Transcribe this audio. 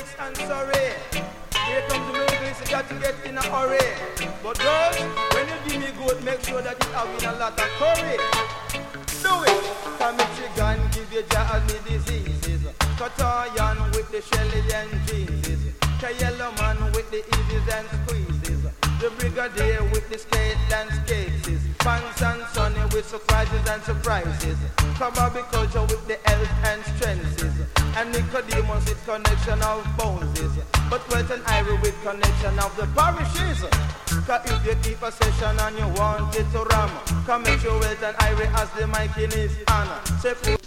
Phoenix and Surrey. Here comes the English, you got to get in a hurry. But girls, when you give me good, make sure that it's having a lot of curry. Do it! Come Michigan, give you jazz me diseases. Cut iron with the Shelly and Jesus. Yellow man with the eases and squeezes. The Brigadier with the skate and skates. Pants and Sonny with surprises and surprises. Kabbabi culture with the health and strengths. And Nicodemus with connection of bones. But Welt and Irie with connection of the parishes. Cause if you keep a session and you want it to ram, come make sure Welt and Irie has the mic in his hand. Say